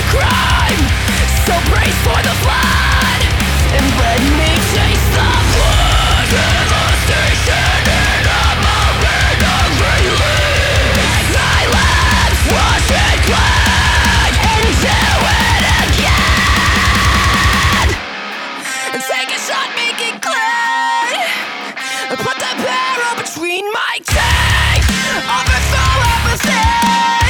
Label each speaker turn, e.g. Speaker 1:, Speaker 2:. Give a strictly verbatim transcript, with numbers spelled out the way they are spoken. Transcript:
Speaker 1: crime. So brace for the flood and let me taste the blood. Devastation in a moment of release. My lips wash and clean and do it again. Take a shot, make it clean. Put the barrel between my teeth. Overthrow everything.